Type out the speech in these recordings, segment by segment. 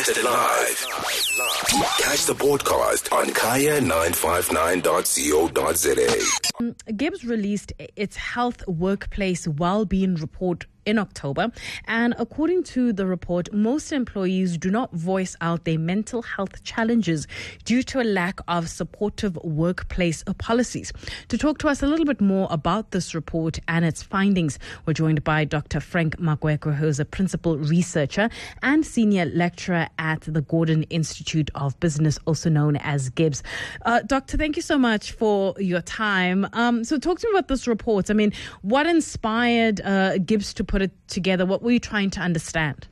Broadcasted live. Catch the broadcast on kaya959.co.za. GIBS released its Health Workplace Wellbeing Report in October, and according to the report, most employees do not voice out their mental health challenges due to a lack of supportive workplace policies. To talk to us a little bit more about this report and its findings, we're joined by Dr. Frank Makwekwe, who is a principal researcher and senior lecturer at the Gordon Institute of Business, also known as GIBS. Doctor, thank you so much for your time. So talk to me about this report. I mean, what inspired GIBS to put it together? What were you trying to understand?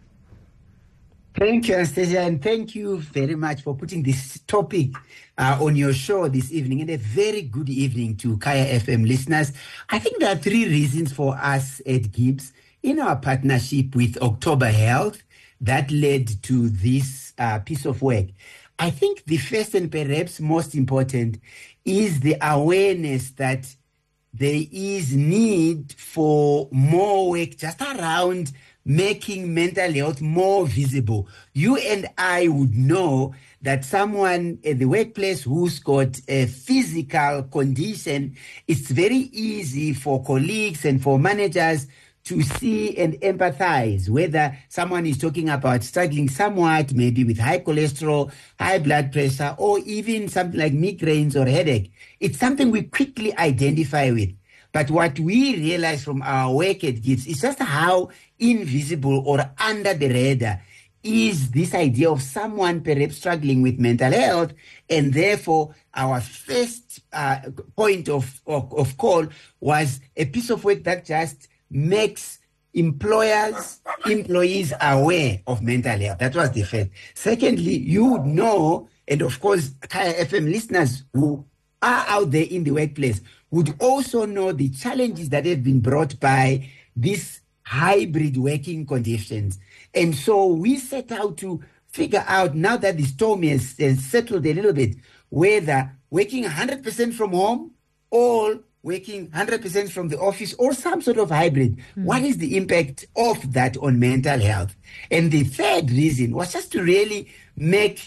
Thank you, Anastasia, and thank you very much for putting this topic on your show this evening, and a very good evening to Kaya FM listeners. I think there are three reasons for us at GIBS in our partnership with October Health that led to this piece of work. I think the first and perhaps most important is the awareness that there is need for more work just around making mental health more visible. You and I would know that someone at the workplace who's got a physical condition, it's very easy for colleagues and for managers to see and empathize, whether someone is talking about struggling somewhat, maybe with high cholesterol, high blood pressure, or even something like migraines or headache. It's something we quickly identify with. But what we realize from our work at GIBS is just how invisible or under the radar is this idea of someone perhaps struggling with mental health. And therefore, our first point of call was a piece of work that just makes employees aware of mental health. That was the first. Secondly, you would know, and of course, Kaya FM listeners who are out there in the workplace would also know the challenges that have been brought by these hybrid working conditions. And so we set out to figure out, now that the storm has settled a little bit, whether working 100% from home or working 100% from the office or some sort of hybrid, what is the impact of that on mental health? And the third reason was just to really make,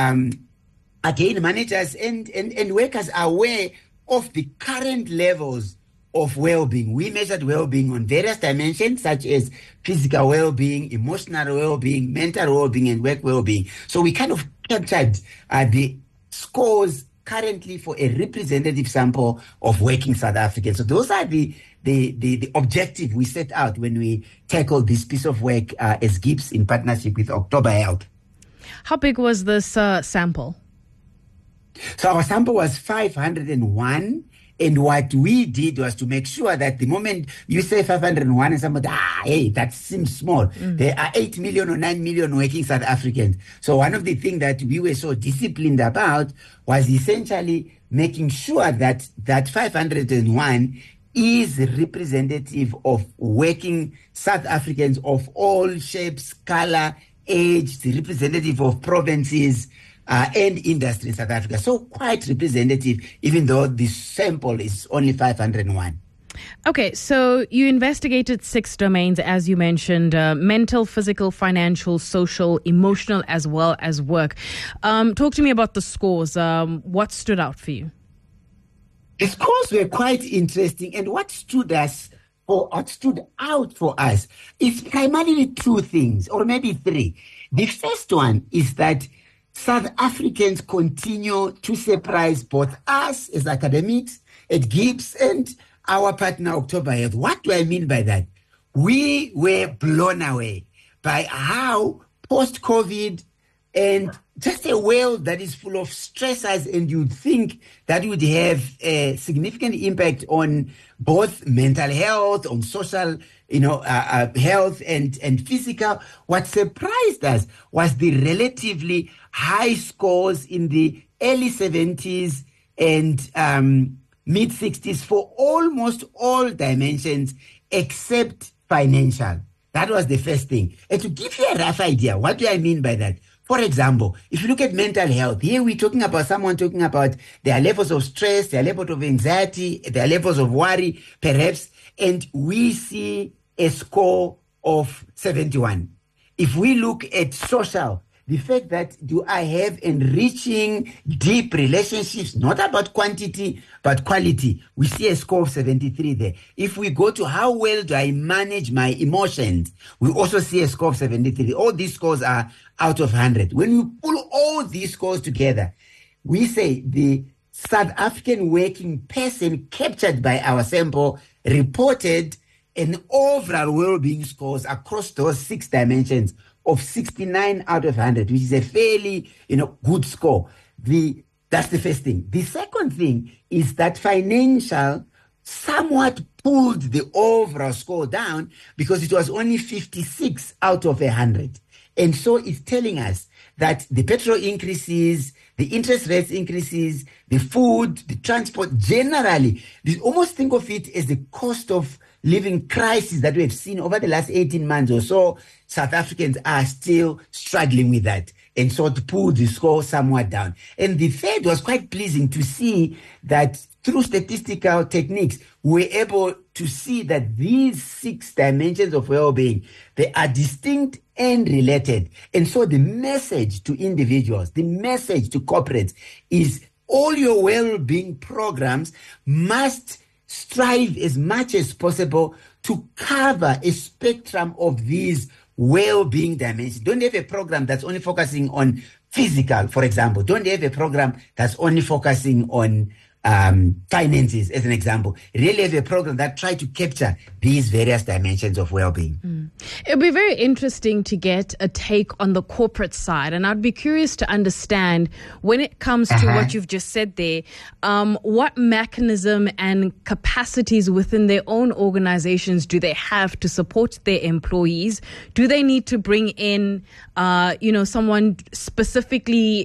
again, managers and workers aware of the current levels of well-being. We measured well-being on various dimensions, such as physical well-being, emotional well-being, mental well-being, and work well-being. So we kind of captured the scores currently for a representative sample of working South Africans. So those are the objective we set out when we tackled this piece of work as GIBS in partnership with October Health. How big was this sample? So our sample was 501. And what we did was to make sure that the moment you say 501 and somebody, hey, that seems small. There are 8 million or 9 million working South Africans. So one of the things that we were so disciplined about was essentially making sure that that 501 is representative of working South Africans of all shapes, color, age, the representative of provinces, and industry in South Africa. So quite representative, even though the sample is only 501. Okay, so you investigated 6 domains, as you mentioned, mental, physical, financial, social, emotional, as well as work. Talk to me about the scores. What stood out for you? The scores were quite interesting, and what stood out for us is primarily 2 things, or maybe 3. The first one is that South Africans continue to surprise both us as academics at GIBS and our partner October Health. What do I mean by that? We were blown away by how post-COVID and just a world that is full of stressors, and you'd think that would have a significant impact on both mental health, on social health and physical. What surprised us was the relatively high scores in the early 70s and mid 60s for almost all dimensions except financial. That was the first thing. And to give you a rough idea, what do I mean by that? For example, if you look at mental health, here we're talking about someone talking about their levels of stress, their levels of anxiety, their levels of worry, perhaps, and we see a score of 71. If we look at social, the fact that do I have enriching, deep relationships, not about quantity, but quality. We see a score of 73 there. If we go to how well do I manage my emotions, we also see a score of 73. All these scores are out of 100. When we pull all these scores together, we say the South African working person captured by our sample reported an overall well-being scores across those 6 dimensions of 69 out of 100, which is a fairly, good score. That's the first thing. The second thing is that financial somewhat pulled the overall score down because it was only 56 out of 100. And so it's telling us that the petrol increases, the interest rates increases, the food, the transport, generally, we almost think of it as the cost of living crisis that we have seen over the last 18 months or so. South Africans are still struggling with that. And so to pull the score somewhat down. And the third was quite pleasing to see that through statistical techniques, we're able to see that these 6 dimensions of well-being, they are distinct and related. And so the message to individuals, the message to corporates is all your well-being programs must strive as much as possible to cover a spectrum of these well-being dimensions. Don't have a program that's only focusing on physical, for example. Don't have a program that's only focusing on finances, as an example. Really have a program that try to capture these various dimensions of well-being. It'll be very interesting to get a take on the corporate side, and I'd be curious to understand when it comes to what you've just said there, what mechanism and capacities within their own organizations do they have to support their employees? Do they need to bring in, someone specifically,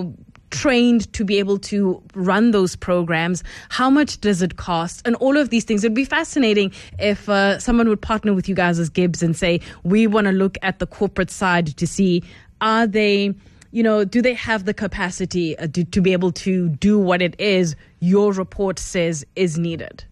trained to be able to run those programs? How much does it cost? And all of these things. It'd be fascinating if someone would partner with you guys as Gibbs and say, we want to look at the corporate side to see, are they, do they have the capacity to be able to do what it is your report says is needed?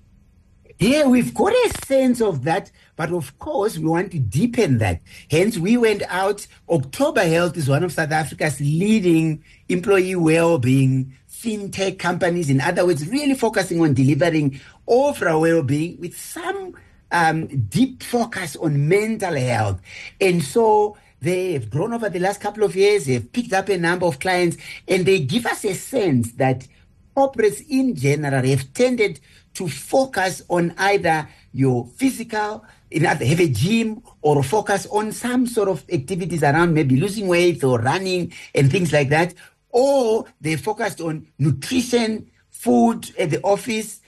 Yeah, we've got a sense of that, but of course we want to deepen that. Hence, we went out. October Health is one of South Africa's leading employee well-being fintech companies. In other words, really focusing on delivering overall well-being with some deep focus on mental health. And so they have grown over the last couple of years. They've picked up a number of clients, and they give us a sense that corporates in general have tended to focus on either your physical, have a gym, or focus on some sort of activities around maybe losing weight or running and things like that. Or they focused on nutrition, food at the office,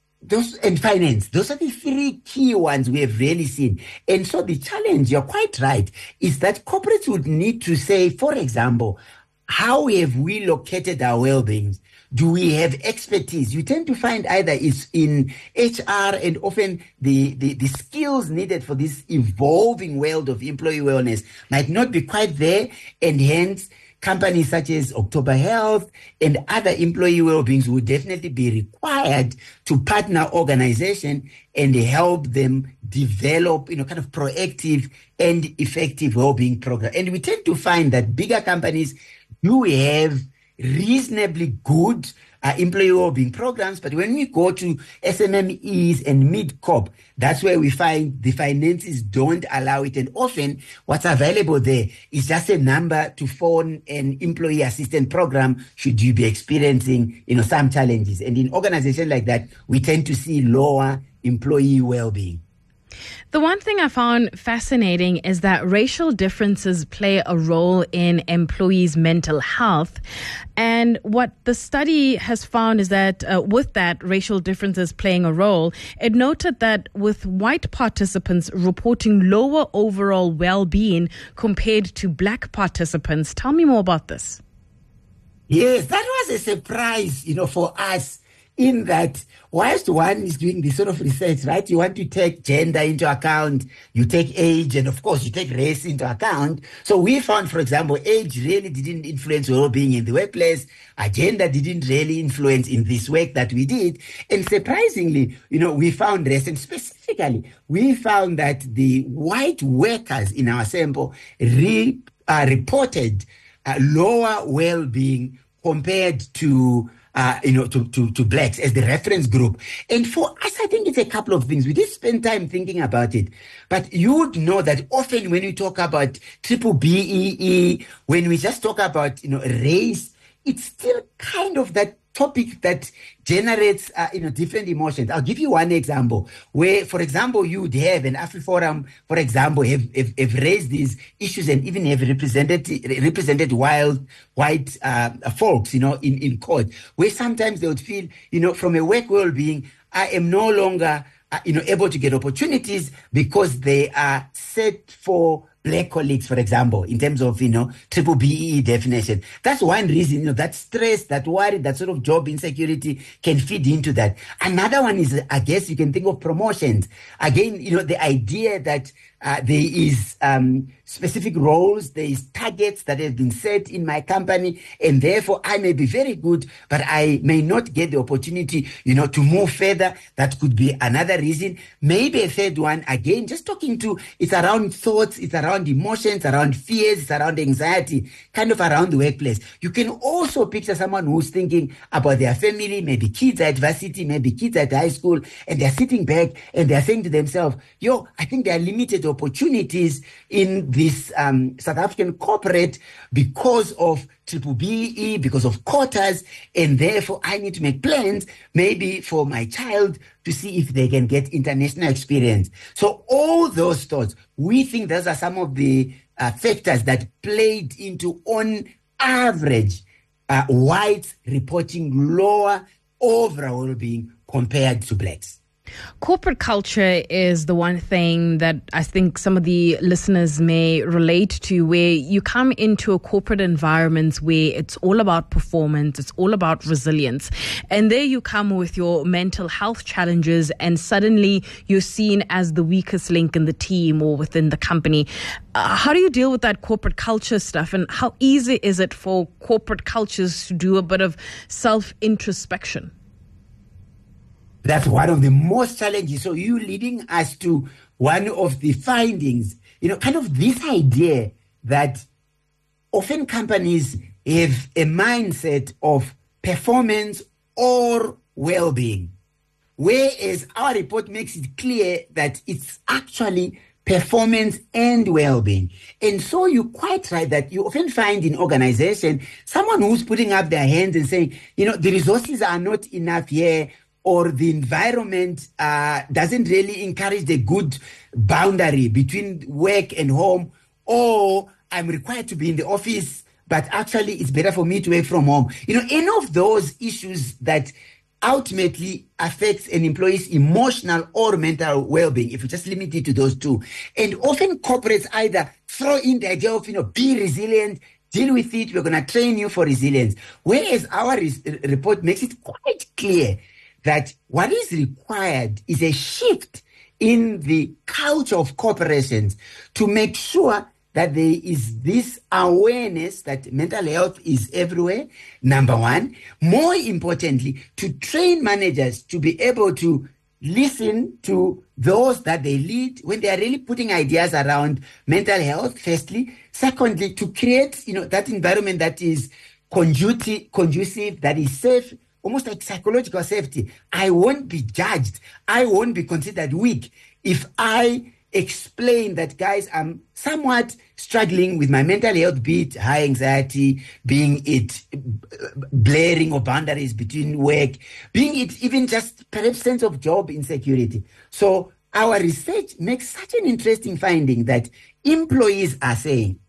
and finance. Those are the 3 key ones we have really seen. And so the challenge, you're quite right, is that corporates would need to say, for example, how have we located our well-being? Do we have expertise? You tend to find either it's in HR, and often the skills needed for this evolving world of employee wellness might not be quite there, and hence companies such as October Health and other employee well-beings would definitely be required to partner organization and help them develop, kind of proactive and effective well-being program. And we tend to find that bigger companies do have reasonably good employee well-being programs, but when we go to SMMEs and mid-corp, that's where we find the finances don't allow it, and often what's available there is just a number to phone an employee assistance program should you be experiencing some challenges. And in organizations like that, we tend to see lower employee well-being. The one thing I found fascinating is that racial differences play a role in employees' mental health. And what the study has found is that with that racial differences playing a role, it noted that with white participants reporting lower overall well-being compared to black participants. Tell me more about this. Yes, that was a surprise, for us. In that, whilst one is doing this sort of research, right, you want to take gender into account, you take age, and of course you take race into account. So we found, for example, age really didn't influence well-being in the workplace. Gender didn't really influence in this work that we did. And surprisingly, we found race, and specifically, we found that the white workers in our sample reported lower well-being compared to to blacks as the reference group. And for us, I think it's a couple of things. We did spend time thinking about it, but you would know that often when we talk about triple BEE, when we just talk about race, it's still kind of that topic that generates different emotions. I'll give you one example where, for example, you would have an AfriForum, for example, have raised these issues and even have represented white folks, in court, where sometimes they would feel, from a work well-being, I am no longer, able to get opportunities because they are set for black colleagues, for example, in terms of, triple BEE definition. That's one reason, that stress, that worry, that sort of job insecurity can feed into that. Another one is, I guess you can think of promotions. Again, the idea that there is specific roles, there is targets that have been set in my company, and therefore I may be very good, but I may not get the opportunity, to move further. That could be another reason. Maybe a third one, again, just talking to, it's around thoughts, it's around emotions, around fears, it's around anxiety, kind of around the workplace. You can also picture someone who's thinking about their family, maybe kids at varsity, maybe kids at high school, and they're sitting back and they're saying to themselves, I think there are limited opportunities in this South African corporate because of triple BEE, because of quotas, and therefore I need to make plans maybe for my child to see if they can get international experience. So all those thoughts, we think those are some of the factors that played into, on average, whites reporting lower overall well-being compared to blacks. Corporate culture is the one thing that I think some of the listeners may relate to, where you come into a corporate environment where it's all about performance, it's all about resilience. And there you come with your mental health challenges, and suddenly you're seen as the weakest link in the team or within the company. How do you deal with that corporate culture stuff, and how easy is it for corporate cultures to do a bit of self-introspection? That's one of the most challenging. So you leading us to one of the findings, kind of this idea that often companies have a mindset of performance or well-being, whereas our report makes it clear that it's actually performance and well-being. And so you're quite right that you often find in organization someone who's putting up their hands and saying, the resources are not enough here, or the environment doesn't really encourage the good boundary between work and home, or I'm required to be in the office, but actually it's better for me to work from home. Any of those issues that ultimately affects an employee's emotional or mental well-being, if you just limit it to those two. And often corporates either throw in the idea of, be resilient, deal with it, we're going to train you for resilience. Whereas our report makes it quite clear that what is required is a shift in the culture of corporations to make sure that there is this awareness that mental health is everywhere, number one. More importantly, to train managers to be able to listen to those that they lead when they are really putting ideas around mental health, firstly. Secondly, to create that environment that is conducive, that is safe, almost like psychological safety. I won't be judged. I won't be considered weak if I explain that, guys, I'm somewhat struggling with my mental health, be it high anxiety, being it blurring of boundaries between work, being it even just perhaps sense of job insecurity. So our research makes such an interesting finding that employees are saying,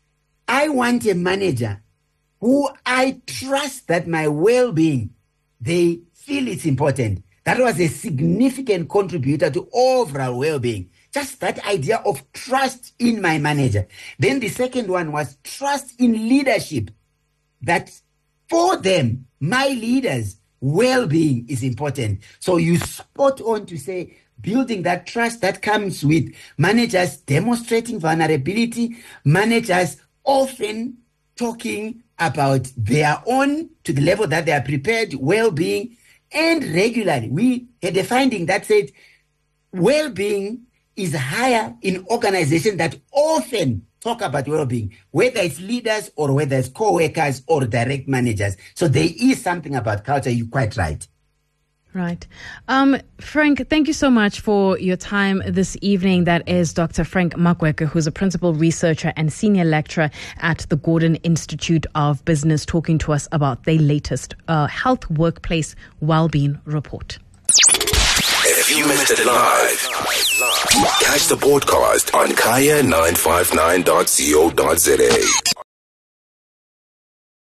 I want a manager who I trust that my well-being, they feel it's important. That was a significant contributor to overall well-being. Just that idea of trust in my manager. Then the second one was trust in leadership. That for them, my leaders' well-being is important. So you spot on to say, building that trust that comes with managers demonstrating vulnerability, managers often talking about their own, to the level that they are prepared, well-being, and regularly. We had a finding that said well-being is higher in organizations that often talk about well-being, whether it's leaders or whether it's co-workers or direct managers. So there is something about culture. You're quite right. Right. Frank, thank you so much for your time this evening. That is Dr. Frank Makweka, who's a principal researcher and senior lecturer at the Gordon Institute of Business, talking to us about their latest health workplace well-being report. If you missed it live, catch the podcast on kaya959.co.za.